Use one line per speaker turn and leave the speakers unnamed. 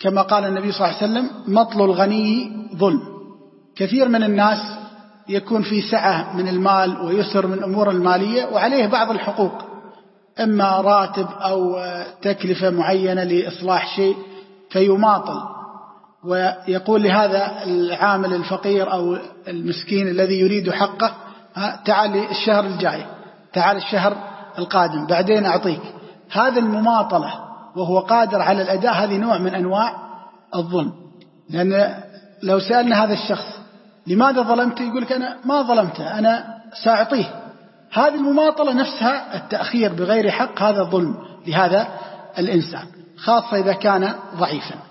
كما قال النبي صلى الله عليه وسلم: مطل الغني ظلم. كثير من الناس يكون في سعة من المال ويسر من أمور المالية وعليه بعض الحقوق، إما راتب أو تكلفة معينة لإصلاح شيء، فيماطل ويقول لهذا العامل الفقير أو المسكين الذي يريد حقه: تعال الشهر الجاي، تعال الشهر القادم، بعدين أعطيك. هذا المماطلة وهو قادر على الأداء، هذه نوع من أنواع الظلم. لأن لو سألنا هذا الشخص: لماذا ظلمت؟ يقول لك: أنا ما ظلمته، أنا سأعطيه. هذه المماطلة نفسها، التأخير بغير حق، هذا ظلم لهذا الإنسان، خاصة إذا كان ضعيفا.